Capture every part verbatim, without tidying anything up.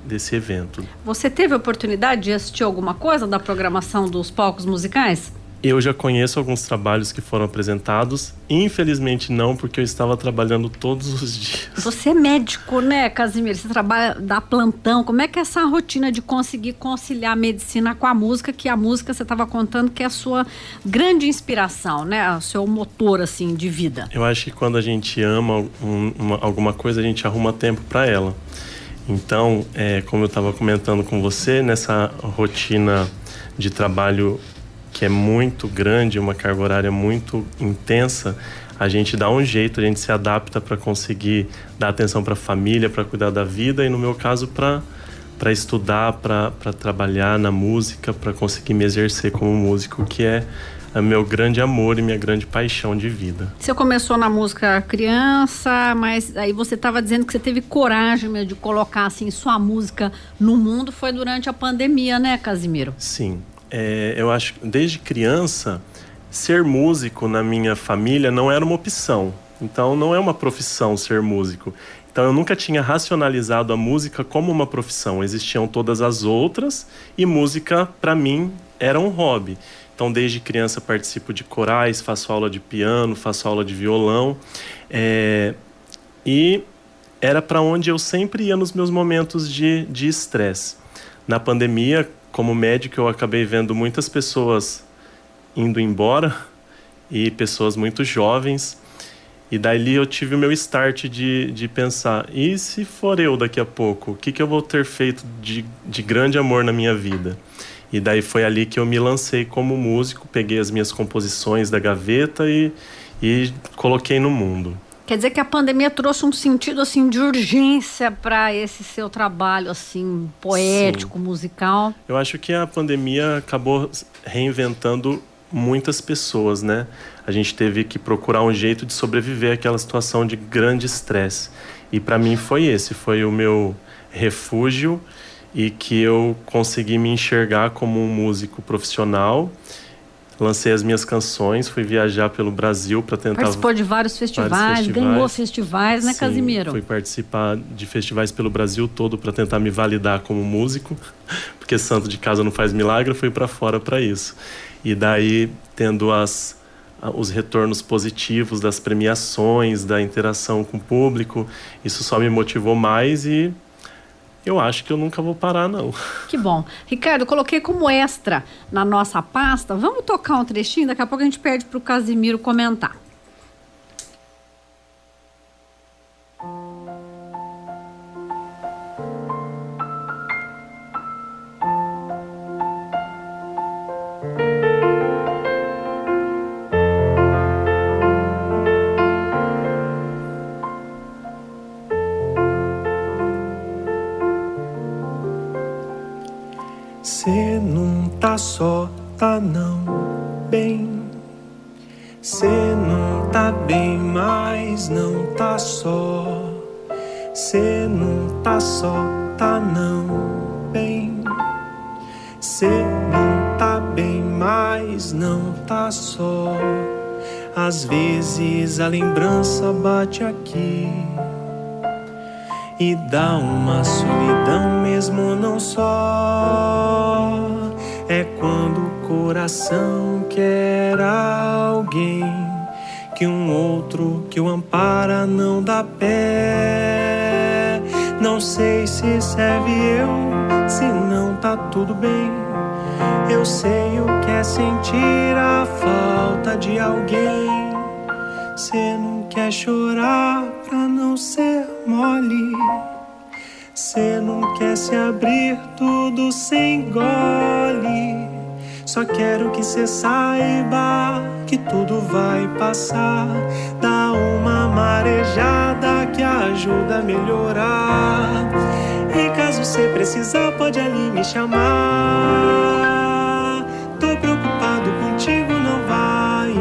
desse evento. Você teve a oportunidade de assistir alguma coisa da programação dos palcos musicais? Eu já conheço alguns trabalhos que foram apresentados. Infelizmente não, porque eu estava trabalhando todos os dias. Você é médico, né, Casimiro? Você trabalha, dá plantão. Como é que é essa rotina de conseguir conciliar a medicina com a música, que a música você estava contando que é a sua grande inspiração, né? O seu motor, assim, de vida. Eu acho que quando a gente ama um, uma, alguma coisa, a gente arruma tempo para ela. Então, é, como eu estava comentando com você, nessa rotina de trabalho que é muito grande, uma carga horária muito intensa, a gente dá um jeito, a gente se adapta para conseguir dar atenção para a família, para cuidar da vida e, no meu caso, para para estudar, para trabalhar na música, para conseguir me exercer como músico, que é o meu grande amor e minha grande paixão de vida. Você começou na música criança, mas aí você estava dizendo que você teve coragem mesmo de colocar assim, sua música no mundo, foi durante a pandemia, né, Casimiro? Sim. É, eu acho que desde criança, ser músico na minha família não era uma opção. Então, não é uma profissão ser músico. Então, eu nunca tinha racionalizado a música como uma profissão. Existiam todas as outras e música, para mim, era um hobby. Então, desde criança participo de corais, faço aula de piano, faço aula de violão. É, e era para onde eu sempre ia nos meus momentos de de estresse. Na pandemia, como médico, eu acabei vendo muitas pessoas indo embora e pessoas muito jovens. E dali eu tive o meu start de, de pensar, e se for eu daqui a pouco? O que, que eu vou ter feito de, de grande amor na minha vida? E daí foi ali que eu me lancei como músico, peguei as minhas composições da gaveta e, e coloquei no mundo. Quer dizer que a pandemia trouxe um sentido assim de urgência para esse seu trabalho assim poético, Sim. musical? Eu acho que a pandemia acabou reinventando muitas pessoas, né? A gente teve que procurar um jeito de sobreviver àquela situação de grande estresse. E para mim foi esse, foi o meu refúgio e que eu consegui me enxergar como um músico profissional. Lancei as minhas canções, fui viajar pelo Brasil para tentar... Participou de vários festivais, vários festivais. Ganhou festivais, né, Sim, Casimiro? Fui participar de festivais pelo Brasil todo para tentar me validar como músico, porque santo de casa não faz milagre, fui para fora para isso. E daí, tendo as, os retornos positivos das premiações, da interação com o público, isso só me motivou mais e... eu acho que eu nunca vou parar, não. Que bom. Ricardo, eu coloquei como extra na nossa pasta. Vamos tocar um trechinho? Daqui a pouco a gente pede para o Casimiro comentar. Cê não tá só, tá não bem. Cê não tá bem, mas não tá só. Cê não tá só, tá não bem. Cê não tá bem, mas não tá só. Às vezes a lembrança bate aqui e dá uma solidão mesmo não só. É quando o coração quer alguém, que um outro que o ampara não dá pé. Não sei se serve eu, se não tá tudo bem. Eu sei o que é sentir a falta de alguém. Cê não quer chorar pra não ser mole. Cê não quer se abrir, tudo cê engole. Só quero que cê saiba que tudo vai passar. Dá uma marejada que ajuda a melhorar. E caso cê precisar, pode ali me chamar. Tô preocupado contigo, não vai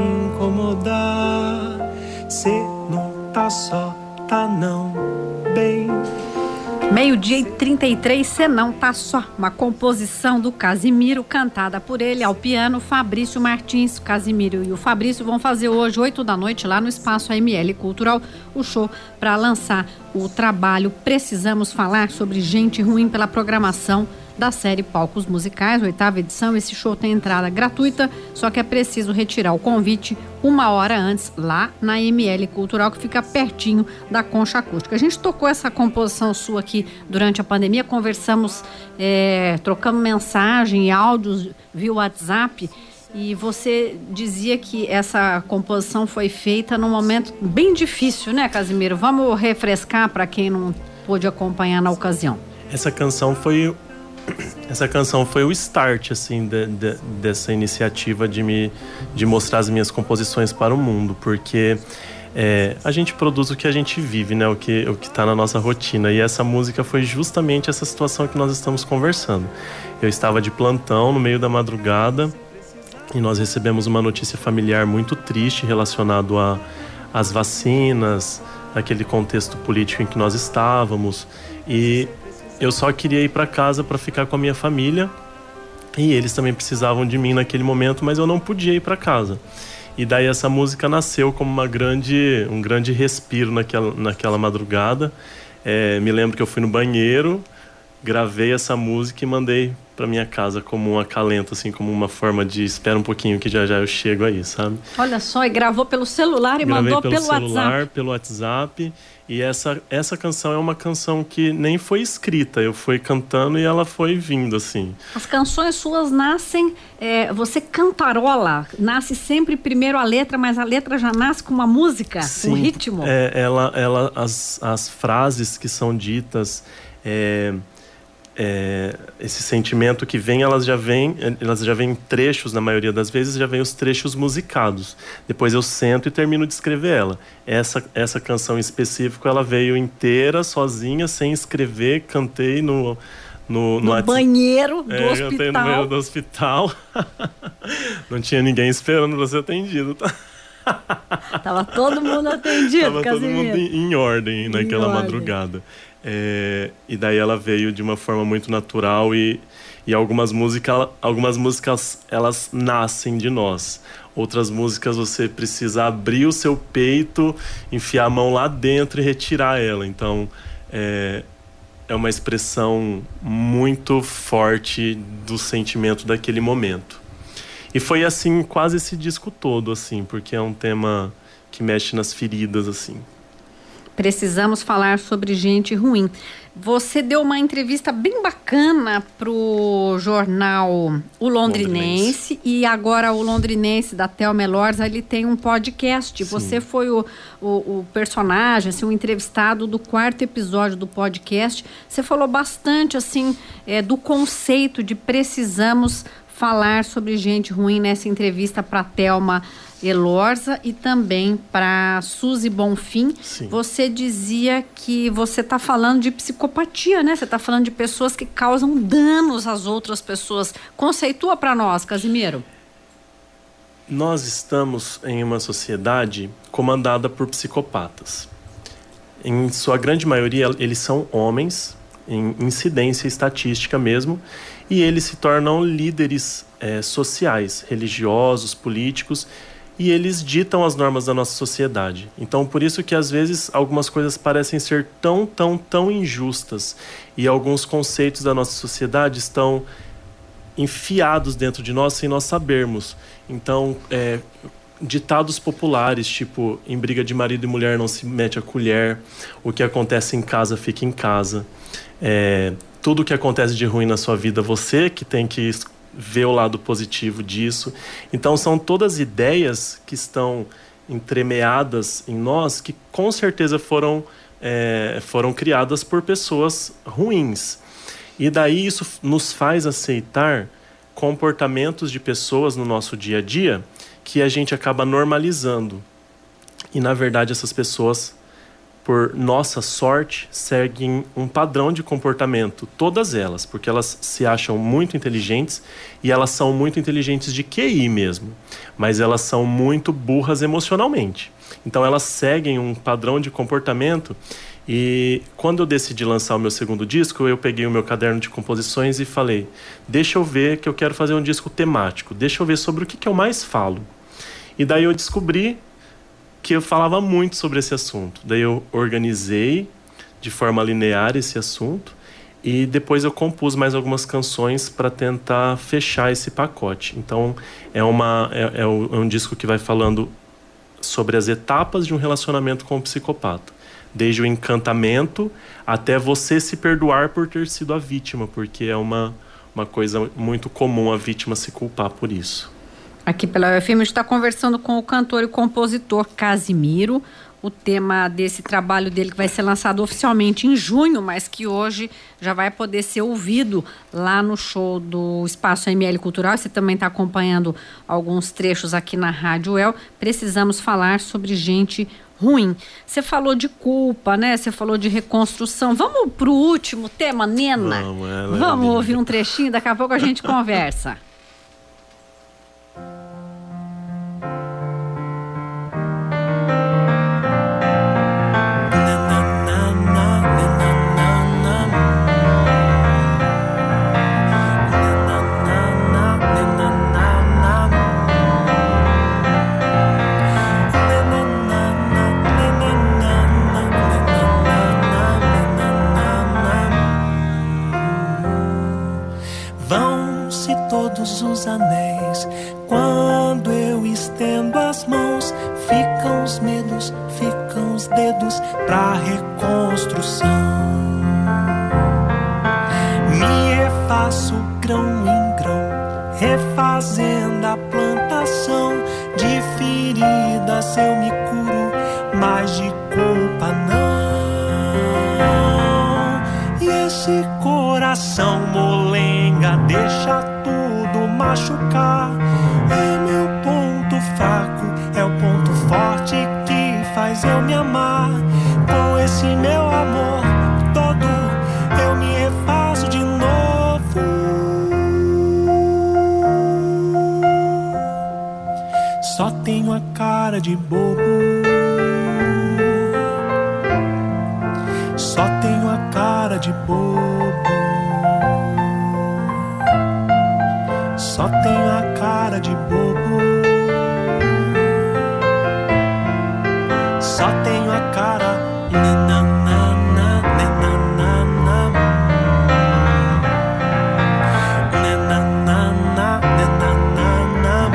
incomodar. Cê não tá só, tá não bem. Meio-dia e trinta e três, Cê Não Tá Só, uma composição do Casimiro, cantada por ele ao piano, Fabrício Martins. O Casimiro e o Fabrício vão fazer hoje, oito da noite, lá no Espaço A M L Cultural, o show para lançar o trabalho Precisamos Falar sobre Gente Ruim, pela programação da série Palcos Musicais, oitava edição. Esse show tem entrada gratuita, só que é preciso retirar o convite uma hora antes, lá na A M L Cultural, que fica pertinho da Concha Acústica. A gente tocou essa composição sua aqui durante a pandemia, conversamos, é, trocamos mensagem e áudios via WhatsApp, e você dizia que essa composição foi feita num momento bem difícil, né, Casimiro? Vamos refrescar para quem não pôde acompanhar na ocasião. Essa canção foi... Essa canção foi o start, assim, de, de, dessa iniciativa de, me, de mostrar as minhas composições para o mundo, porque é, a gente produz o que a gente vive, né? O que o que está na nossa rotina, e essa música foi justamente essa situação que nós estamos conversando. Eu estava de plantão no meio da madrugada e nós recebemos uma notícia familiar muito triste relacionado a, às vacinas, aquele contexto político em que nós estávamos, e eu só queria ir para casa para ficar com a minha família, e eles também precisavam de mim naquele momento, mas eu não podia ir para casa. E daí essa música nasceu como uma grande, um grande respiro naquela, naquela madrugada. É, me lembro que eu fui no banheiro, gravei essa música e mandei para minha casa como um acalento, assim, como uma forma de espera um pouquinho que já já eu chego aí, sabe? Olha só, e gravou pelo celular e Gravei mandou pelo, pelo celular, WhatsApp. pelo WhatsApp. E essa, essa canção é uma canção que nem foi escrita, eu fui cantando e ela foi vindo, assim. As canções suas nascem, é, você cantarola, nasce sempre primeiro a letra, mas a letra já nasce com uma música, Sim, um ritmo. É, ela, ela, as, as frases que são ditas, é, é, esse sentimento que vem, elas já vêm, elas já vêm em trechos, na maioria das vezes, já vêm os trechos musicados. Depois eu sento e termino de escrever ela. Essa, essa canção em específico, ela veio inteira, sozinha, sem escrever, cantei no... No, no, no banheiro do é, hospital. Cantei no banheiro do hospital. Não tinha ninguém esperando pra ser atendido, tá? Tava todo mundo atendido, Tava Casimiro. todo mundo em, em ordem naquela em ordem. madrugada. É, e daí ela veio de uma forma muito natural, e, e algumas músicas, algumas músicas elas nascem de nós. Outras músicas você precisa abrir o seu peito, enfiar a mão lá dentro e retirar ela. Então é, é uma expressão muito forte do sentimento daquele momento. E foi assim quase esse disco todo, assim, porque é um tema que mexe nas feridas, assim. Precisamos falar sobre gente ruim. Você deu uma entrevista bem bacana pro jornal O Londrinense, Londrinense. E agora o Londrinense da Thelma Elorza, ele tem um podcast. Sim. Você foi o, o, o personagem, assim, o entrevistado do quarto episódio do podcast. Você falou bastante, assim, é, do conceito de precisamos falar sobre gente ruim nessa entrevista para Thelma Elorza e também para Suzy Bonfim. Sim. Você dizia que você está falando de psicopatia, né? Você está falando de pessoas que causam danos às outras pessoas. Conceitua para nós, Casimiro. Nós estamos em uma sociedade comandada por psicopatas. Em sua grande maioria, eles são homens, em incidência estatística mesmo, e eles se tornam líderes é, sociais, religiosos, políticos, e eles ditam as normas da nossa sociedade. Então, por isso que às vezes algumas coisas parecem ser tão, tão, tão injustas, e alguns conceitos da nossa sociedade estão enfiados dentro de nós sem nós sabermos. Então, é, ditados populares, tipo, em briga de marido e mulher não se mete a colher, o que acontece em casa fica em casa, é, tudo que acontece de ruim na sua vida, você que tem que ver o lado positivo disso. Então são todas ideias que estão entremeadas em nós, que com certeza foram, é, foram criadas por pessoas ruins. E daí isso nos faz aceitar comportamentos de pessoas no nosso dia a dia que a gente acaba normalizando. E na verdade essas pessoas, por nossa sorte, seguem um padrão de comportamento, todas elas, porque elas se acham muito inteligentes, e elas são muito inteligentes de Q I mesmo, mas elas são muito burras emocionalmente. Então elas seguem um padrão de comportamento E quando eu decidi lançar o meu segundo disco, eu peguei o meu caderno de composições e falei, deixa eu ver que eu quero fazer um disco temático, deixa eu ver sobre o que, que eu mais falo. E daí eu descobri que eu falava muito sobre esse assunto. Daí eu organizei de forma linear esse assunto e depois eu compus mais algumas canções para tentar fechar esse pacote. Então é, uma, é, é um disco que vai falando sobre as etapas de um relacionamento com o psicopata. Desde o encantamento até você se perdoar por ter sido a vítima, porque é uma, uma coisa muito comum a vítima se culpar por isso. Aqui pela U F M a gente está conversando com o cantor e compositor Casimiro. O tema desse trabalho dele que vai ser lançado oficialmente em junho, mas que hoje já vai poder ser ouvido lá no show do Espaço M L Cultural. Você também está acompanhando alguns trechos aqui na Rádio El. Precisamos falar sobre gente ruim. Você falou de culpa, né? Você falou de reconstrução. Vamos pro último tema, Nena? Vamos, ela Vamos é ouvir um trechinho, daqui a pouco a gente conversa. Vão-se todos os anéis, quando eu estendo as mãos, ficam os medos, ficam os dedos pra reconstrução. Me refaço grão em grão, refazendo a plantação. De feridas eu me curo, mas de culpa não. E esse coração molenga deixa tudo machucar. É meu ponto fraco, é o ponto forte que faz eu me amar. Com esse meu amor todo eu me refaço de novo. Só tenho a cara de bobo, só tenho a cara de bobo, só tenho a cara de bobo, só tenho a cara. Nananana, nananana, nananana, nananana,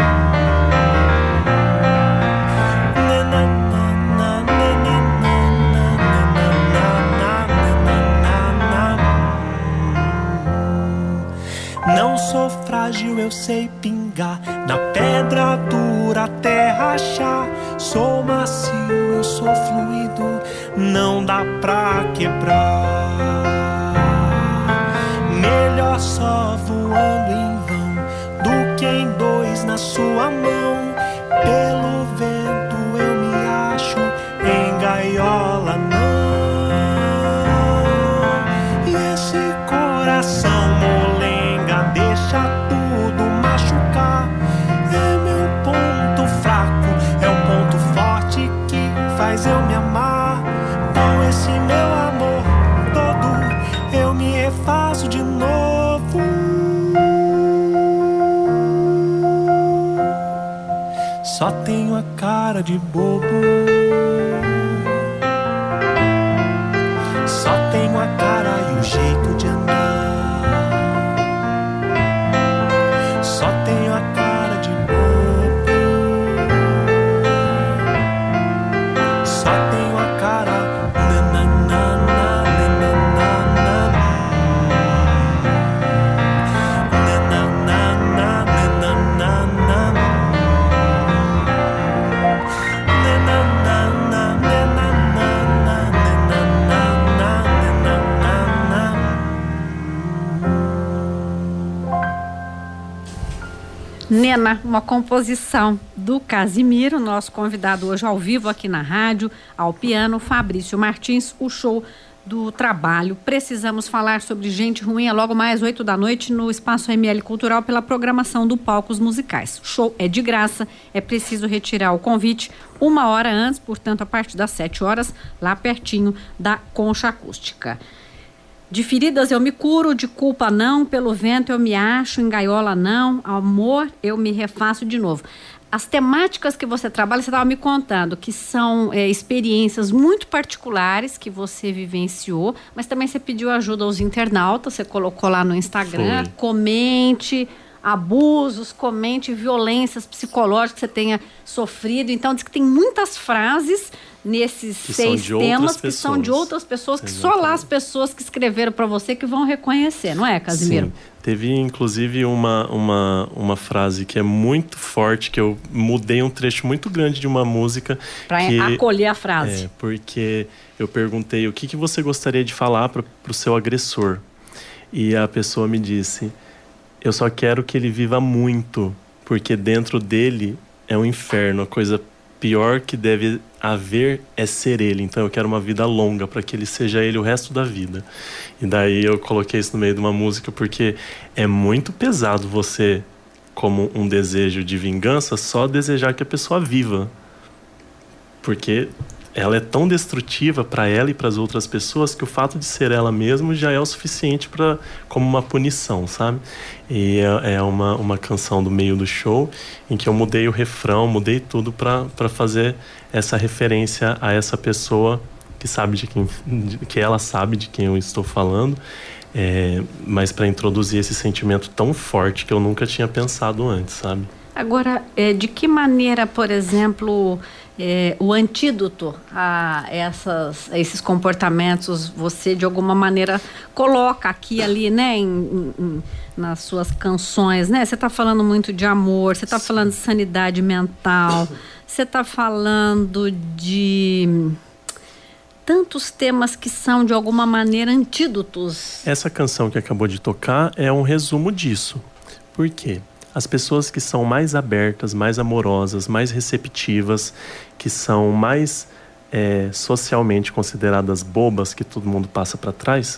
não sou frágil, eu sei pingar na pedra dura até rachar. Sou macio, eu sou fluido, não dá pra quebrar. Melhor só voando em vão do que em dois na sua mão. Pelo vento eu me acho, em gaiola não. E esse coração molenga deixa tudo machucar. É meu ponto fraco, é o ponto forte que faz eu me amar. Com esse meu amor todo eu me refaço de novo. Só tenho a cara de bobo, só tenho a cara e o jeito de andar. Só tenho a cara de bobo, só tenho a cara. Nananana, nananana, nananana, nananana. Nena, uma composição do Casimiro, nosso convidado hoje ao vivo aqui na rádio, ao piano, Fabrício Martins. O show do trabalho. Precisamos falar sobre gente ruim, é logo mais oito da noite no Espaço M L Cultural pela programação do Palcos Musicais. O show é de graça, é preciso retirar o convite uma hora antes, portanto a partir das sete horas, lá pertinho da Concha Acústica. De feridas eu me curo, de culpa não, pelo vento eu me acho, em gaiola não, amor eu me refaço de novo. As temáticas que você trabalha, você estava me contando, que são é, experiências muito particulares que você vivenciou, mas também você pediu ajuda aos internautas, você colocou lá no Instagram, Foi. comente abusos, comente violências psicológicas que você tenha sofrido. Então, diz que tem muitas frases nesses que seis temas que são de outras pessoas, que Exatamente. Só lá as pessoas que escreveram para você que vão reconhecer, não é, Casimiro? Sim. Teve, inclusive, uma, uma, uma frase que é muito forte, que eu mudei um trecho muito grande de uma música. Para acolher a frase. É, porque eu perguntei o que, que você gostaria de falar para o seu agressor. E a pessoa me disse, eu só quero que ele viva muito, porque dentro dele é um inferno, a coisa pior que deve haver é ser ele. Então eu quero uma vida longa para que ele seja ele o resto da vida. E daí eu coloquei isso no meio de uma música porque é muito pesado você, como um desejo de vingança, só desejar que a pessoa viva. Porque ela é tão destrutiva para ela e para as outras pessoas que o fato de ser ela mesma já é o suficiente para como uma punição, sabe? E é, é uma, uma canção do meio do show em que eu mudei o refrão, mudei tudo para para fazer essa referência a essa pessoa que sabe de quem, de, que ela sabe de quem eu estou falando, é, mas para introduzir esse sentimento tão forte que eu nunca tinha pensado antes, sabe? Agora, é, de que maneira, por exemplo, é, o antídoto a, essas, a esses comportamentos você, de alguma maneira, coloca aqui ali, né, em, em, nas suas canções, né? Você está falando muito de amor, você está falando de sanidade mental, você está falando de tantos temas que são, de alguma maneira, antídotos. Essa canção que acabou de tocar é um resumo disso. Por quê? As pessoas que são mais abertas, mais amorosas, mais receptivas, que são mais é, socialmente consideradas bobas, que todo mundo passa para trás,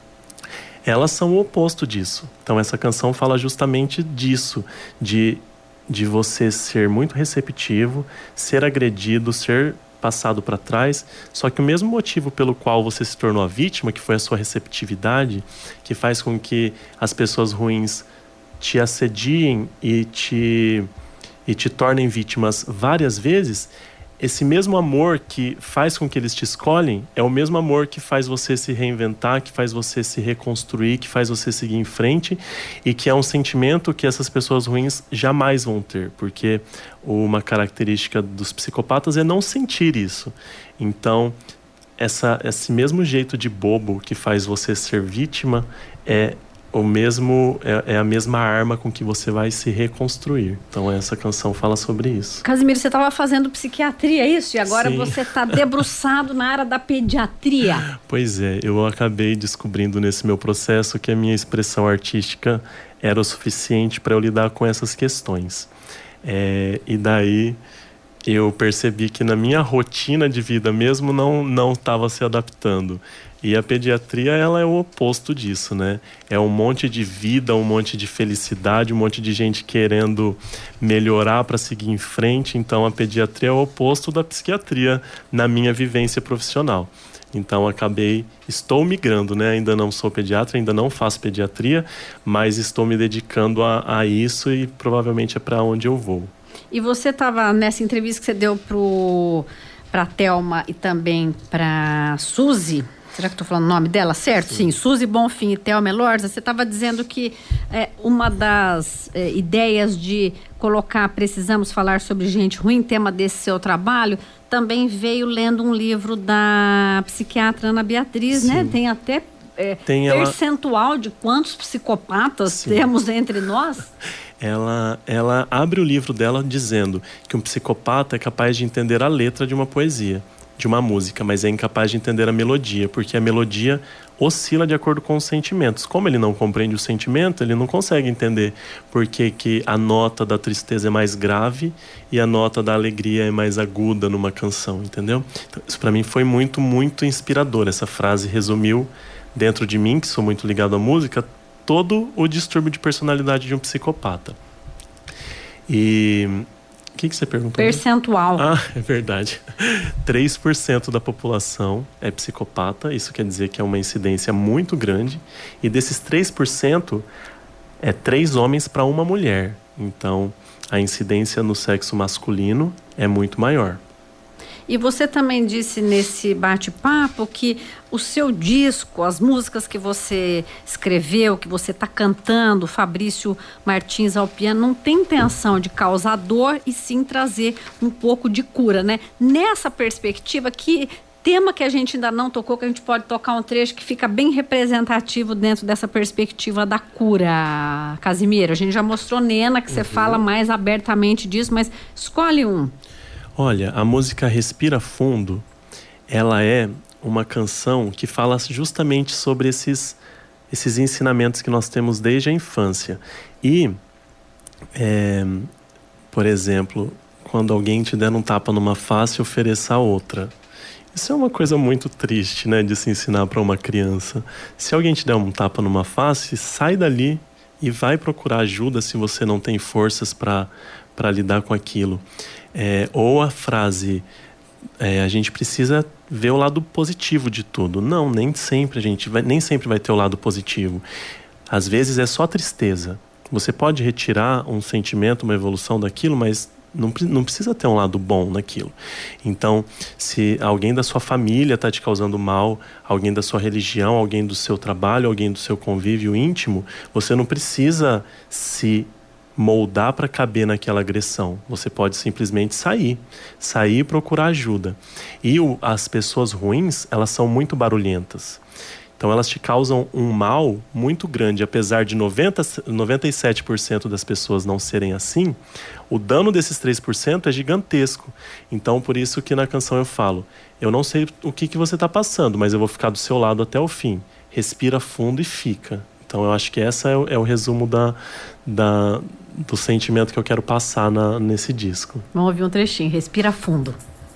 elas são o oposto disso. Então essa canção fala justamente disso, de, de você ser muito receptivo, ser agredido, ser passado para trás, só que o mesmo motivo pelo qual você se tornou a vítima, que foi a sua receptividade, que faz com que as pessoas ruins te assediem e te, e te tornem vítimas várias vezes, esse mesmo amor que faz com que eles te escolhem é o mesmo amor que faz você se reinventar, que faz você se reconstruir, que faz você seguir em frente, e que é um sentimento que essas pessoas ruins jamais vão ter, porque uma característica dos psicopatas é não sentir isso. Então, essa, esse mesmo jeito de bobo que faz você ser vítima é o mesmo, é, é a mesma arma com que você vai se reconstruir. Então essa canção fala sobre isso. Casimiro, você estava fazendo psiquiatria, é isso? E agora Sim. você está debruçado na área da pediatria. Pois é, eu acabei descobrindo nesse meu processo que a minha expressão artística era o suficiente para eu lidar com essas questões. É, e daí eu percebi que na minha rotina de vida mesmo não não estava se adaptando. E a pediatria, ela é o oposto disso, né? É um monte de vida, um monte de felicidade, um monte de gente querendo melhorar para seguir em frente. Então, a pediatria é o oposto da psiquiatria na minha vivência profissional. Então, acabei, estou migrando, né? Ainda não sou pediatra, ainda não faço pediatria, mas estou me dedicando a, a isso e provavelmente é para onde eu vou. E você estava nessa entrevista que você deu para a Thelma e também para a Suzy. Será que estou falando o nome dela certo? Sim, Sim Suzy Bonfim e Thelma Elorza. Você estava dizendo que é, uma das é, ideias de colocar Precisamos Falar sobre Gente Ruim, tema desse seu trabalho, também veio lendo um livro da psiquiatra Ana Beatriz, Sim. né? Tem até é, Tem percentual ela... de quantos psicopatas Sim. temos entre nós. Ela, ela abre o livro dela dizendo que um psicopata é capaz de entender a letra de uma poesia. de uma música, mas é incapaz de entender a melodia, porque a melodia oscila de acordo com os sentimentos. Como ele não compreende o sentimento, ele não consegue entender por que que a nota da tristeza é mais grave e a nota da alegria é mais aguda numa canção, entendeu? Então, isso para mim foi muito, muito inspirador. Essa frase resumiu dentro de mim, que sou muito ligado à música, todo o distúrbio de personalidade de um psicopata. E... o que, que você perguntou? Percentual. Ah, é verdade. três por cento da população é psicopata. Isso quer dizer que é uma incidência muito grande. E desses três por cento, é três homens para uma mulher. Então, a incidência no sexo masculino é muito maior. E você também disse nesse bate-papo que o seu disco, as músicas que você escreveu, que você está cantando, Fabrício Martins ao piano, não tem intenção de causar dor e sim trazer um pouco de cura, né? Nessa perspectiva, que tema que a gente ainda não tocou, que a gente pode tocar um trecho que fica bem representativo dentro dessa perspectiva da cura, Casimiro? A gente já mostrou Nena, que você uhum. fala mais abertamente disso, mas escolhe um. Olha, a música Respira Fundo, ela é uma canção que fala justamente sobre esses, esses ensinamentos que nós temos desde a infância. E, é, por exemplo, quando alguém te der um tapa numa face, ofereça outra. Isso é uma coisa muito triste, né, de se ensinar para uma criança. Se alguém te der um tapa numa face, sai dali e vai procurar ajuda se você não tem forças para para lidar com aquilo. É, ou a frase, é, a gente precisa ver o lado positivo de tudo. Não, nem sempre a gente vai, nem sempre vai ter o lado positivo. Às vezes é só tristeza. Você pode retirar um sentimento, uma evolução daquilo, mas não, não precisa ter um lado bom naquilo. Então, se alguém da sua família está te causando mal, alguém da sua religião, alguém do seu trabalho, alguém do seu convívio íntimo, você não precisa se moldar para caber naquela agressão. Você pode simplesmente sair, sair e procurar ajuda. E o, as pessoas ruins, elas são muito barulhentas. Então elas te causam um mal muito grande. Apesar de noventa, noventa e sete por cento das pessoas não serem assim, o dano desses três por cento é gigantesco. Então por isso que na canção eu falo, eu não sei o que, que você está passando, mas eu vou ficar do seu lado até o fim. Respira fundo e fica. Então eu acho que esse é o, é o resumo da, da, do sentimento que eu quero passar na, nesse disco. Vamos ouvir um trechinho, Respira Fundo.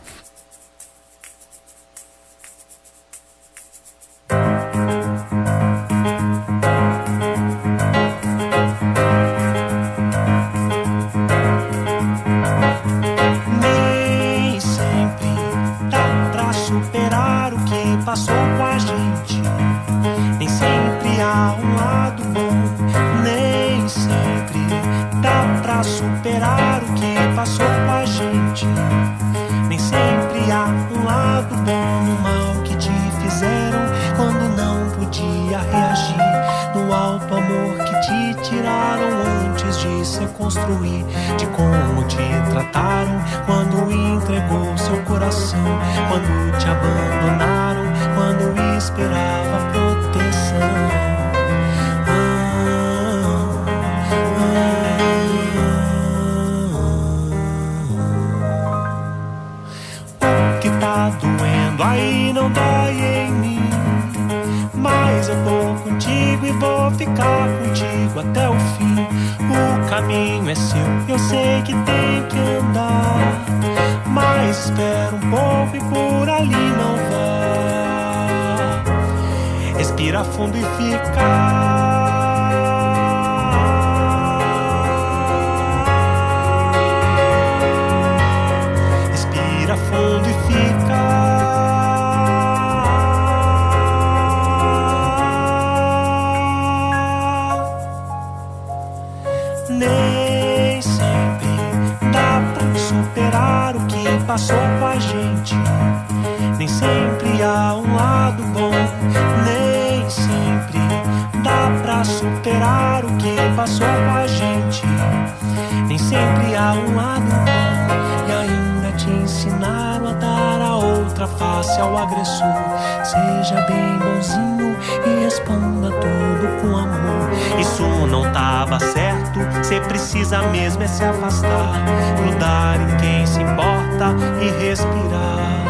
Nem sempre dá pra superar o que passou com a gente. Nem sempre há um lado bom. Nem sempre dá pra superar o que passou com a gente. Nem sempre há um lado bom no mal que te fizeram quando não podia reagir. No alto amor que te tiraram antes de se construir. De como te trataram quando entregou seu coração. Quando te abandonaram, quando esperava proteção. Tá doendo aí, não dói em mim, mas eu tô contigo e vou ficar contigo até o fim. O caminho é seu, eu sei que tem que andar, mas espera um pouco e por ali não vá. Respira fundo e fica. Fundo e fica. Nem sempre dá pra superar o que passou com a gente. Nem sempre há um lado bom. Nem sempre dá pra superar o que passou com a gente. Nem sempre há um lado bom. E ainda te ensinaram a dar a outra face ao agressor. Seja bem bonzinho e responda tudo com amor. Isso não tava certo, cê precisa mesmo é se afastar. Grudar em quem se importa e respirar.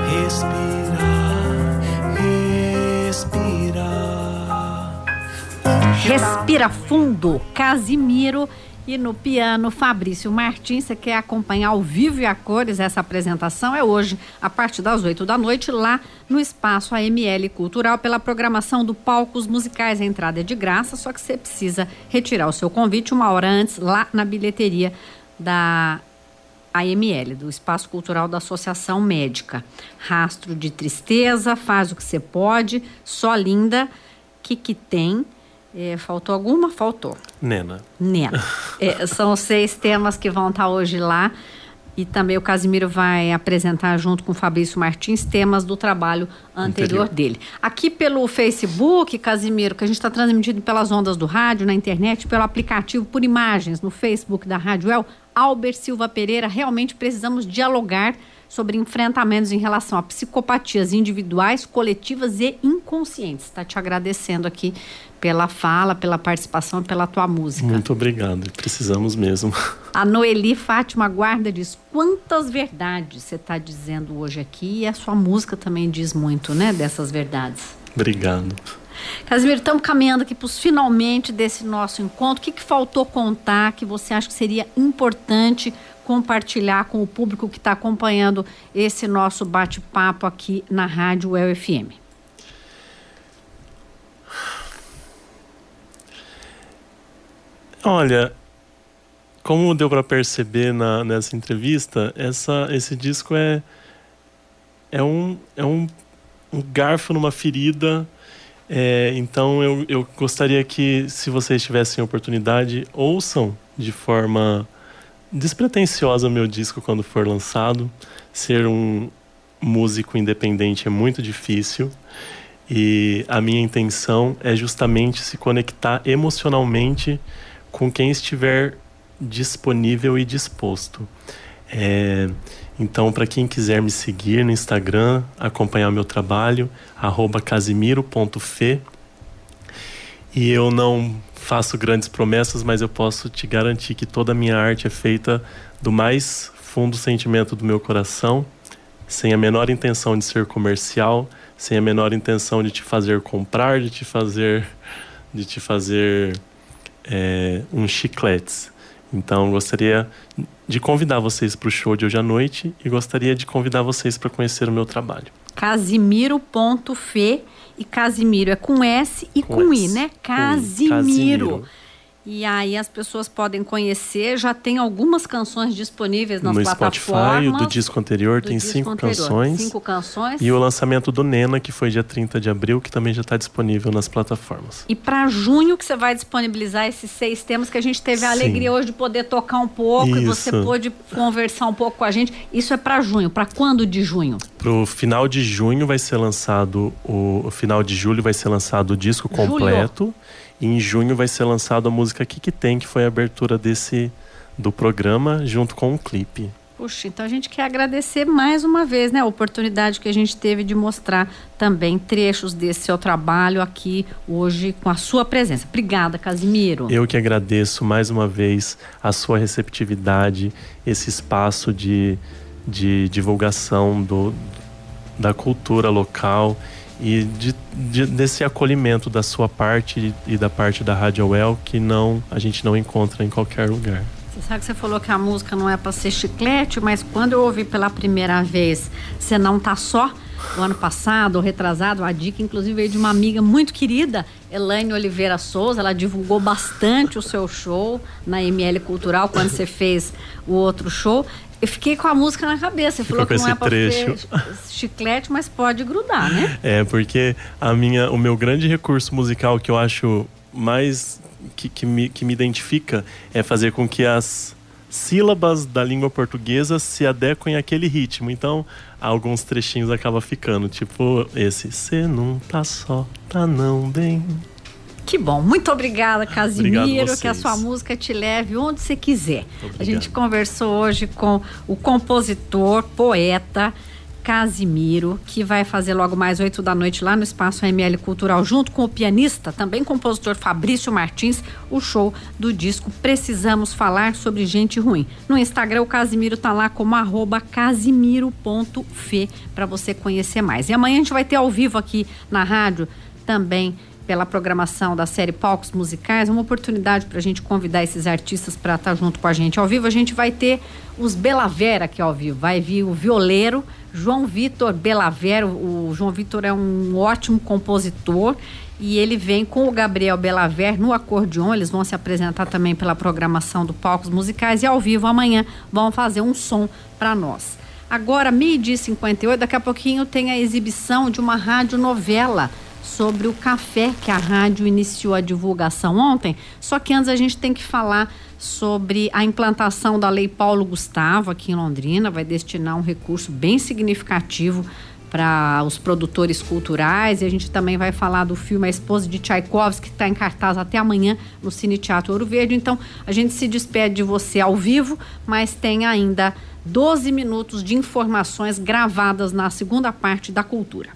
Respira fundo, Casimiro. E no piano, Fabrício Martins. Você quer acompanhar ao vivo e a cores essa apresentação? É hoje, a partir das oito da noite, lá no Espaço A M L Cultural, pela programação do Palcos Musicais. A entrada é de graça, só que você precisa retirar o seu convite uma hora antes, lá na bilheteria da A M L, do Espaço Cultural da Associação Médica. Rastro de Tristeza, Faz o que você pode, Só Linda, Que que tem... É, faltou alguma? Faltou. Nena. Nena. É, são os seis temas que vão estar hoje lá. E também o Casimiro vai apresentar junto com o Fabrício Martins temas do trabalho anterior, anterior. dele. Aqui pelo Facebook, Casimiro, que a gente está transmitindo pelas ondas do rádio, na internet, pelo aplicativo, por imagens, no Facebook da Rádio El, Albert Silva Pereira, realmente precisamos dialogar sobre enfrentamentos em relação a psicopatias individuais, coletivas e inconscientes. Está te agradecendo aqui pela fala, pela participação e pela tua música. Muito obrigado, precisamos mesmo. A Noeli Fátima Guarda diz, quantas verdades você está dizendo hoje aqui, e a sua música também diz muito, né, dessas verdades. Obrigado. Casimiro, estamos caminhando aqui para os finalmente desse nosso encontro. O que, que faltou contar que você acha que seria importante compartilhar com o público que está acompanhando esse nosso bate-papo aqui na Rádio U E L F M? Olha, como deu para perceber na, nessa entrevista, essa, esse disco é, é, um, é um, um garfo numa ferida. É, então eu, eu gostaria que, se vocês tivessem oportunidade, ouçam de forma despretensiosa meu disco quando for lançado. Ser um músico independente é muito difícil, e a minha intenção é justamente se conectar emocionalmente com quem estiver disponível e disposto. É, então, para quem quiser me seguir no Instagram, acompanhar o meu trabalho, arroba casimiro ponto fe. E eu não faço grandes promessas, mas eu posso te garantir que toda a minha arte é feita do mais fundo sentimento do meu coração, sem a menor intenção de ser comercial, sem a menor intenção de te fazer comprar, de te fazer, de te fazer é, uns chicletes. Então, gostaria de convidar vocês para o show de hoje à noite e gostaria de convidar vocês para conhecer o meu trabalho. casimiro ponto fe, e Casimiro é com S e com, com I, né? Casimiro. Casimiro. E aí as pessoas podem conhecer, já tem algumas canções disponíveis nas no plataformas. No Spotify, do disco anterior, do tem disco cinco anterior. canções. Cinco canções. E o lançamento do Nena, que foi dia trinta de abril, que também já está disponível nas plataformas. E para junho que você vai disponibilizar esses seis temas que a gente teve a Sim. alegria hoje de poder tocar um pouco. Isso. E você pôde conversar um pouco com a gente. Isso é para junho. Para quando de junho? Pro final de junho vai ser lançado, o, o final de julho vai ser lançado o disco completo. Julho. E em junho vai ser lançado a música Que Que Tem, que foi a abertura desse, do programa, junto com um clipe. Puxa, então a gente quer agradecer mais uma vez, né, a oportunidade que a gente teve de mostrar também trechos desse seu trabalho aqui hoje com a sua presença. Obrigada, Casimiro. Eu que agradeço mais uma vez a sua receptividade, esse espaço de, de divulgação do, da cultura local e de, de, desse acolhimento da sua parte e da parte da Rádio U E L, que não, a gente não encontra em qualquer lugar. Você sabe que você falou que a música não é para ser chiclete, mas quando eu ouvi pela primeira vez Você Não Tá Só, o ano passado, ou retrasado, a dica inclusive veio de uma amiga muito querida, Elaine Oliveira Souza. Ela divulgou bastante o seu show na M L Cultural, quando você fez o outro show. Eu fiquei com a música na cabeça. Você falou que não é pra ser chiclete, mas pode grudar, né? É, porque a minha, o meu grande recurso musical que eu acho mais que, que, me, que me identifica é fazer com que as sílabas da língua portuguesa se adequem àquele ritmo. Então, alguns trechinhos acabam ficando, tipo esse: cê não tá só, tá não bem. Que bom, muito obrigada, Casimiro, que a sua música te leve onde você quiser. Obrigado. A gente conversou hoje com o compositor, poeta Casimiro, que vai fazer logo mais oito da noite lá no Espaço A M L Cultural, junto com o pianista, também compositor Fabrício Martins, o show do disco Precisamos Falar Sobre Gente Ruim. No Instagram, o Casimiro tá lá como arroba casimiro ponto fe para você conhecer mais. E amanhã a gente vai ter ao vivo aqui na rádio, também pela programação da série Palcos Musicais, uma oportunidade para a gente convidar esses artistas para estar junto com a gente ao vivo. A gente vai ter os Belavera aqui ao vivo, vai vir o violeiro João Vitor Belavera. O João Vitor é um ótimo compositor e ele vem com o Gabriel Belaver no acordeon. Eles vão se apresentar também pela programação do Palcos Musicais e ao vivo amanhã vão fazer um som para nós. Agora, meio-dia e cinquenta e oito, daqui a pouquinho tem a exibição de uma radionovela sobre o café, que a rádio iniciou a divulgação ontem. Só que antes a gente tem que falar sobre a implantação da Lei Paulo Gustavo aqui em Londrina. Vai destinar um recurso bem significativo para os produtores culturais, e a gente também vai falar do filme A Esposa de Tchaikovsky, que está em cartaz até amanhã no Cine Teatro Ouro Verde. Então a gente se despede de você ao vivo, mas tem ainda doze minutos de informações gravadas na segunda parte da Cultura.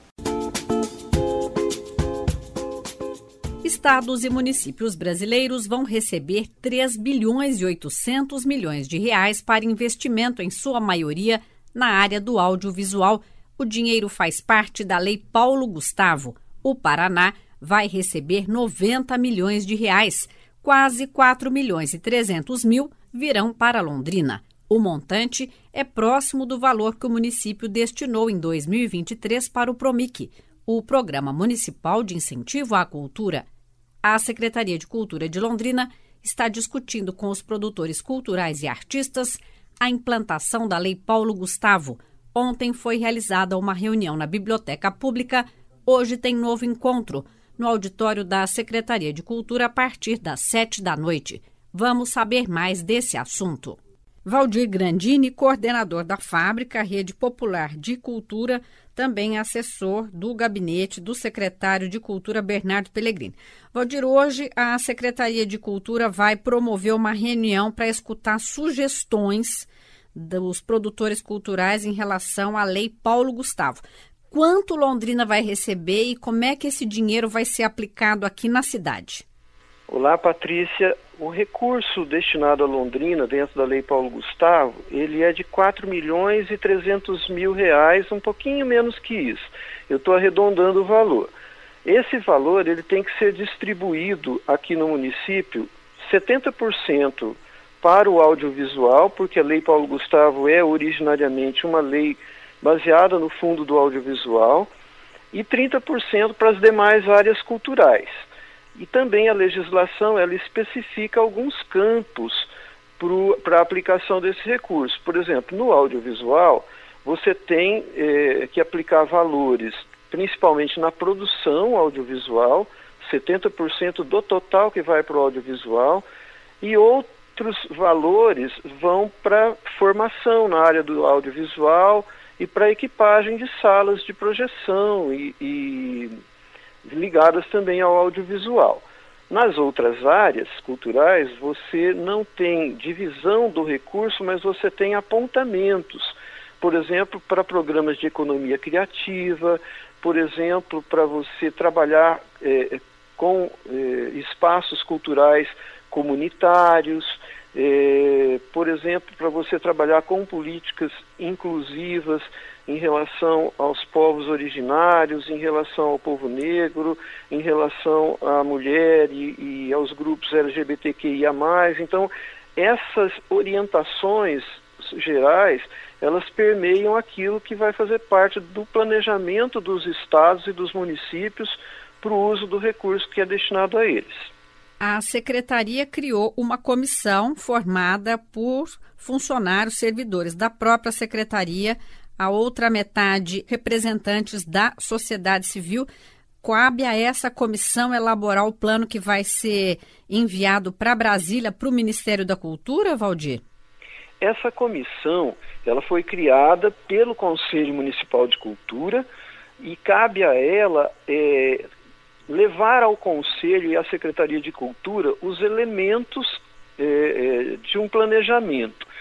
Estados e municípios brasileiros vão receber três bilhões e oitocentos milhões de reais para investimento, em sua maioria, na área do audiovisual. O dinheiro faz parte da Lei Paulo Gustavo. O Paraná vai receber noventa milhões de reais. Quase quatro milhões e trezentos mil virão para Londrina. O montante é próximo do valor que o município destinou em dois mil e vinte e três para o PROMIC, o Programa Municipal de Incentivo à Cultura. A Secretaria de Cultura de Londrina está discutindo com os produtores culturais e artistas a implantação da Lei Paulo Gustavo. Ontem foi realizada uma reunião na Biblioteca Pública. Hoje tem novo encontro no auditório da Secretaria de Cultura a partir das sete da noite. Vamos saber mais desse assunto. Valdir Grandini, coordenador da Fábrica Rede Popular de Cultura, também assessor do gabinete do secretário de Cultura Bernardo Pellegrini. Valdir, hoje a Secretaria de Cultura vai promover uma reunião para escutar sugestões dos produtores culturais em relação à Lei Paulo Gustavo. Quanto Londrina vai receber e como é que esse dinheiro vai ser aplicado aqui na cidade? Olá, Patrícia. O recurso destinado a Londrina dentro da Lei Paulo Gustavo, ele é de quatro milhões e trezentos mil reais, um pouquinho menos que isso. Eu estou arredondando o valor. Esse valor ele tem que ser distribuído aqui no município, setenta por cento para o audiovisual, porque a Lei Paulo Gustavo é originariamente uma lei baseada no fundo do audiovisual, e trinta por cento para as demais áreas culturais. E também a legislação, ela especifica alguns campos para a aplicação desse recurso. Por exemplo, no audiovisual, você tem eh, que aplicar valores, principalmente na produção audiovisual, setenta por cento do total que vai para o audiovisual, e outros valores vão para formação na área do audiovisual e para equipagem de salas de projeção e... e ligadas também ao audiovisual. Nas outras áreas culturais, você não tem divisão do recurso, mas você tem apontamentos. Por exemplo, para programas de economia criativa, por exemplo, para você trabalhar é, com é, espaços culturais comunitários, é, por exemplo, para você trabalhar com políticas inclusivas em relação aos povos originários, em relação ao povo negro, em relação à mulher e, e aos grupos L G B T Q I A mais. Então, essas orientações gerais, elas permeiam aquilo que vai fazer parte do planejamento dos estados e dos municípios para o uso do recurso que é destinado a eles. A Secretaria criou uma comissão formada por funcionários, servidores da própria Secretaria, a outra metade representantes da sociedade civil. Cabe a essa comissão elaborar o plano que vai ser enviado para Brasília, para o Ministério da Cultura, Valdir? Essa comissão, ela foi criada pelo Conselho Municipal de Cultura e cabe a ela é, levar ao Conselho e à Secretaria de Cultura os elementos é, de um planejamento.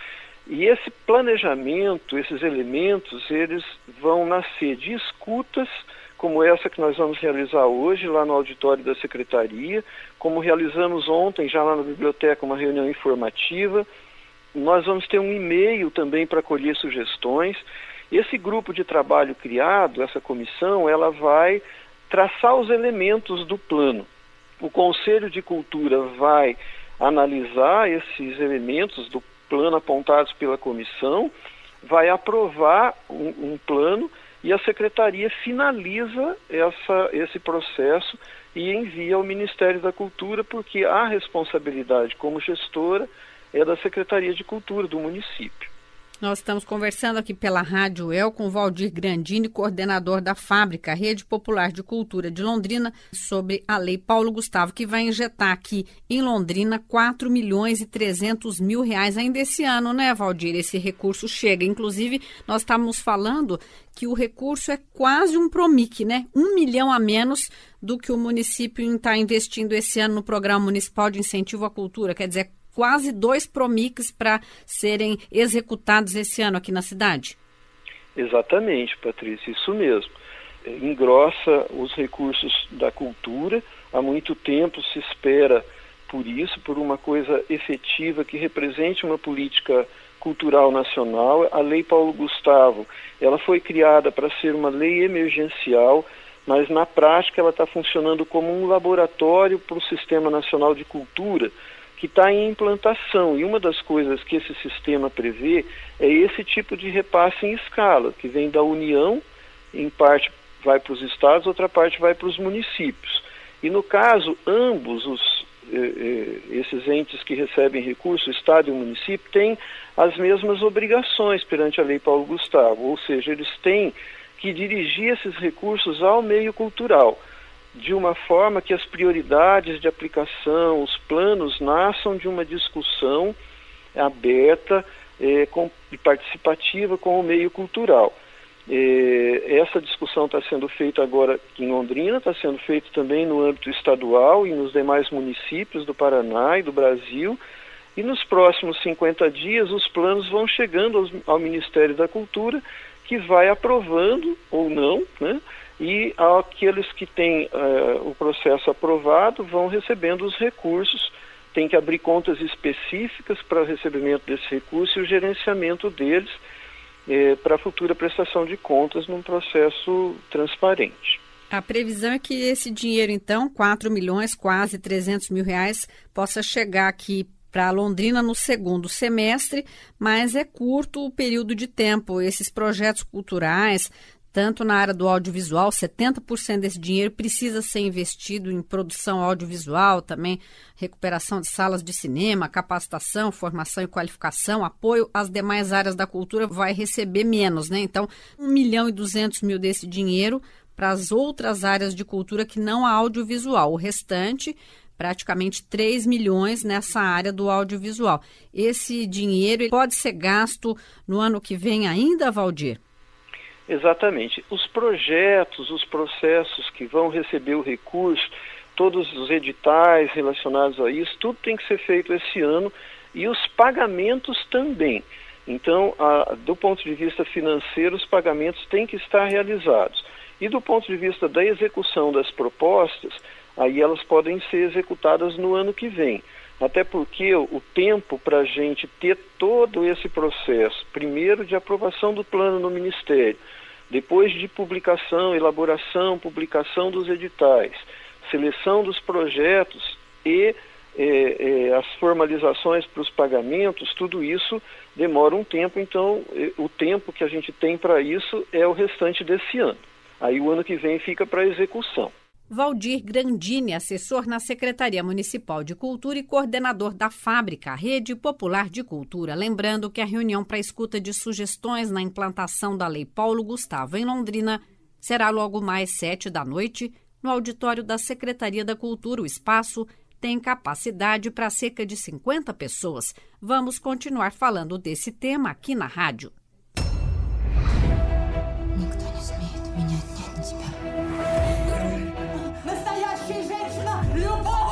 E esse planejamento, esses elementos, eles vão nascer de escutas, como essa que nós vamos realizar hoje lá no auditório da Secretaria, como realizamos ontem já lá na biblioteca uma reunião informativa. Nós vamos ter um e-mail também para colher sugestões. Esse grupo de trabalho criado, essa comissão, ela vai traçar os elementos do plano. O Conselho de Cultura vai analisar esses elementos do plano apontados pela comissão, vai aprovar um, um plano e a Secretaria finaliza essa, esse processo e envia ao Ministério da Cultura, porque a responsabilidade como gestora é da Secretaria de Cultura do município. Nós estamos conversando aqui pela Rádio U E L com Valdir Grandini, coordenador da Fábrica, Rede Popular de Cultura de Londrina, sobre a Lei Paulo Gustavo, que vai injetar aqui em Londrina quatro milhões e trezentos mil reais ainda esse ano, né, Valdir? Esse recurso chega. Inclusive, nós estávamos falando que o recurso é quase um PROMIC, né? Um milhão a menos do que o município está investindo esse ano no Programa Municipal de Incentivo à Cultura. Quer dizer, quase dois PROMICs para serem executados esse ano aqui na cidade. Exatamente, Patrícia, isso mesmo. Engrossa os recursos da cultura. Há muito tempo se espera por isso, por uma coisa efetiva que represente uma política cultural nacional. A Lei Paulo Gustavo, ela foi criada para ser uma lei emergencial, mas na prática ela está funcionando como um laboratório para o Sistema Nacional de Cultura, que está em implantação, e uma das coisas que esse sistema prevê é esse tipo de repasse em escala, que vem da União, em parte vai para os estados, outra parte vai para os municípios. E no caso, ambos os, eh, eh, esses entes que recebem recurso, o estado e o município, têm as mesmas obrigações perante a Lei Paulo Gustavo, ou seja, eles têm que dirigir esses recursos ao meio cultural, de uma forma que as prioridades de aplicação, os planos, nasçam de uma discussão aberta eh, com, e participativa com o meio cultural. Eh, essa discussão está sendo feita agora aqui em Londrina, está sendo feita também no âmbito estadual e nos demais municípios do Paraná e do Brasil, e nos próximos cinquenta dias os planos vão chegando aos, ao Ministério da Cultura, que vai aprovando ou não, né? E aqueles que têm uh, o processo aprovado vão recebendo os recursos, tem que abrir contas específicas para o recebimento desse recurso e o gerenciamento deles eh, para a futura prestação de contas num processo transparente. A previsão é que esse dinheiro, então, quatro milhões, quase trezentos mil reais, possa chegar aqui para Londrina no segundo semestre, mas é curto o período de tempo. Esses projetos culturais, tanto na área do audiovisual, setenta por cento desse dinheiro precisa ser investido em produção audiovisual, também recuperação de salas de cinema, capacitação, formação e qualificação, apoio às demais áreas da cultura vai receber menos, né? Então, um milhão e duzentos mil desse dinheiro para as outras áreas de cultura que não a audiovisual. O restante, praticamente três milhões nessa área do audiovisual. Esse dinheiro pode ser gasto no ano que vem ainda, Valdir? Exatamente. Os projetos, os processos que vão receber o recurso, todos os editais relacionados a isso, tudo tem que ser feito esse ano e os pagamentos também. Então, a, do ponto de vista financeiro, os pagamentos têm que estar realizados. E do ponto de vista da execução das propostas, aí elas podem ser executadas no ano que vem. Até porque o tempo para a gente ter todo esse processo, primeiro de aprovação do plano no Ministério, depois de publicação, elaboração, publicação dos editais, seleção dos projetos e é, é, as formalizações para os pagamentos, tudo isso demora um tempo, então é, o tempo que a gente tem para isso é o restante desse ano. Aí o ano que vem fica para execução. Valdir Grandini, assessor na Secretaria Municipal de Cultura e coordenador da Fábrica, Rede Popular de Cultura. Lembrando que a reunião para escuta de sugestões na implantação da Lei Paulo Gustavo em Londrina será logo mais sete da noite no auditório da Secretaria da Cultura. O espaço tem capacidade para cerca de cinquenta pessoas. Vamos continuar falando desse tema aqui na rádio.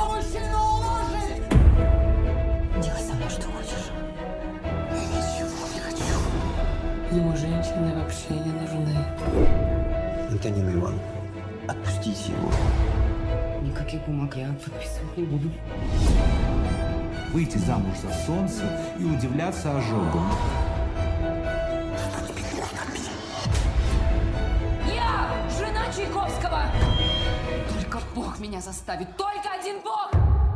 Делай со мной, что хочешь. никаких бумаг я подписывать не буду. Выйти замуж за солнце и удивляться ожогам. Я жена Чайковского! Только Бог меня заставит, только один Бог!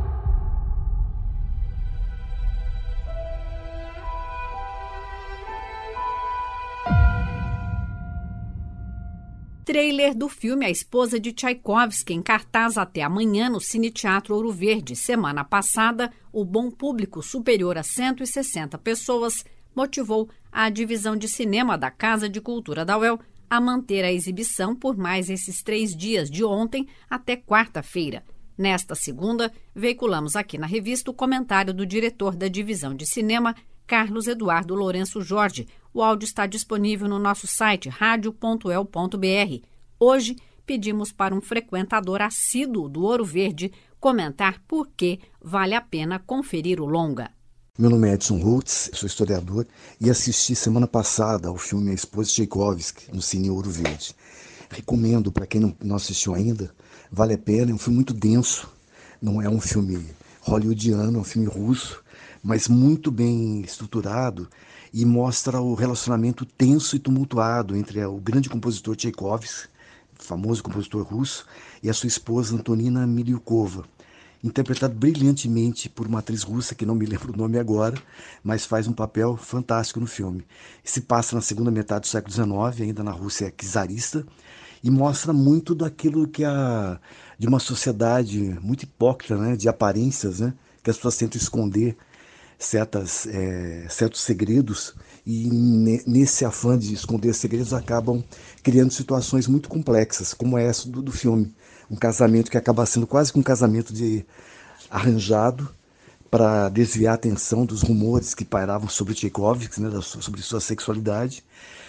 Trailer do filme A Esposa de Tchaikovsky, em cartaz até amanhã no Cine Teatro Ouro Verde. Semana passada, o bom público, superior a cento e sessenta pessoas, motivou a divisão de cinema da Casa de Cultura da U E L a manter a exibição por mais esses três dias, de ontem até quarta-feira. Nesta segunda, veiculamos aqui na revista o comentário do diretor da divisão de cinema, Carlos Eduardo Lourenço Jorge. O áudio está disponível no nosso site radio ponto u e l ponto b r. Hoje, pedimos para um frequentador assíduo do Ouro Verde comentar por que vale a pena conferir o longa. Meu nome é Edson Holtz, sou historiador e assisti semana passada ao filme A Esposa de Tchaikovsky no Cine Ouro Verde. Recomendo para quem não, não assistiu ainda, vale a pena, é um filme muito denso, não é um filme hollywoodiano, é um filme russo, mas muito bem estruturado e mostra o relacionamento tenso e tumultuado entre o grande compositor Tchaikovsky, famoso compositor russo, e a sua esposa Antonina Miliukova, interpretado brilhantemente por uma atriz russa, que não me lembro o nome agora, mas faz um papel fantástico no filme. Se passa na segunda metade do século dezenove, ainda na Rússia czarista, e mostra muito daquilo que a de uma sociedade muito hipócrita, né, de aparências, né, que as pessoas tentam esconder certas, é, certos segredos e ne, nesse afã de esconder segredos acabam criando situações muito complexas, como essa do, do filme. Um casamento que acaba sendo quase que um casamento de arranjado para desviar a atenção dos rumores que pairavam sobre Tchaikovsky, né, sobre sua sexualidade.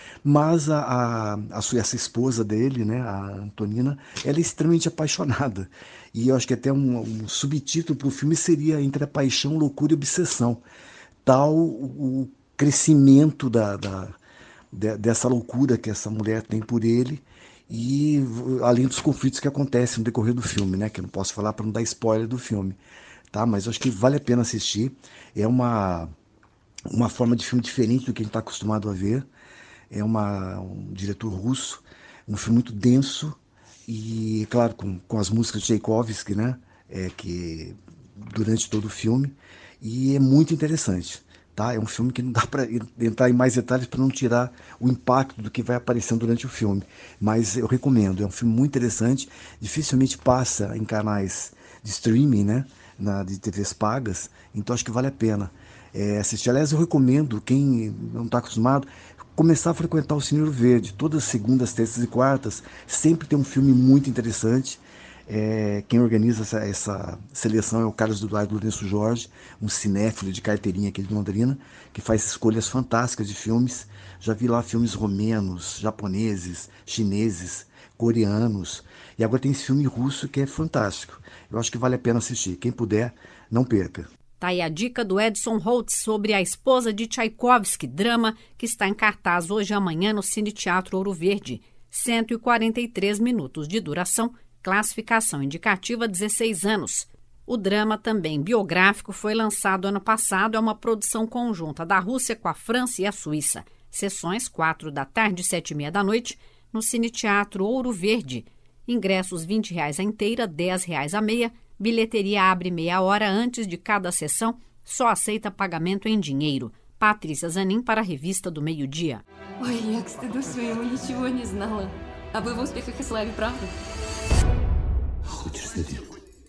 Mas a, a, a sua, essa esposa dele, né, a Antonina, ela é extremamente apaixonada. E eu acho que até um, um subtítulo para o filme seria Entre a Paixão, Loucura e Obsessão. Tal o, o crescimento da, da, de, dessa loucura que essa mulher tem por ele, e além dos conflitos que acontecem no decorrer do filme, né, que eu não posso falar para não dar spoiler do filme. Tá? Mas eu acho que vale a pena assistir. É uma, uma forma de filme diferente do que a gente está acostumado a ver. É uma, um diretor russo, um filme muito denso e, claro, com, com as músicas de Tchaikovsky, né, é, que, durante todo o filme, e é muito interessante. Tá? É um filme que não dá para entrar em mais detalhes para não tirar o impacto do que vai aparecendo durante o filme, mas eu recomendo, é um filme muito interessante, dificilmente passa em canais de streaming, né, na, de T Vs pagas, então acho que vale a pena é, assistir. Aliás, eu recomendo, quem não está acostumado, começar a frequentar o Cine Ouro Verde. Todas as segundas, terças e quartas sempre tem um filme muito interessante. É, quem organiza essa, essa seleção é o Carlos Eduardo Lourenço Jorge, um cinéfilo de carteirinha aqui de Londrina, que faz escolhas fantásticas de filmes. Já vi lá filmes romenos, japoneses, chineses, coreanos, e agora tem esse filme russo que é fantástico. Eu acho que vale a pena assistir. Quem puder, não perca. Tá aí a dica do Edson Holtz sobre A Esposa de Tchaikovsky, drama que está em cartaz hoje e amanhã no Cine Teatro Ouro Verde. cento e quarenta e três minutos de duração, classificação indicativa dezesseis anos. O drama, também biográfico, foi lançado ano passado, é uma produção conjunta da Rússia com a França e a Suíça. Sessões quatro da tarde e sete e meia da noite no Cine Teatro Ouro Verde. Ingressos vinte reais a inteira, dez reais a meia. Bilheteria abre meia hora antes de cada sessão, só aceita pagamento em dinheiro. Patrícia Zanin para a Revista do Meio-Dia. Ой, я к стыду своему ничего не знала. А вы в успехах и славе, правда? Хочешь, Сади?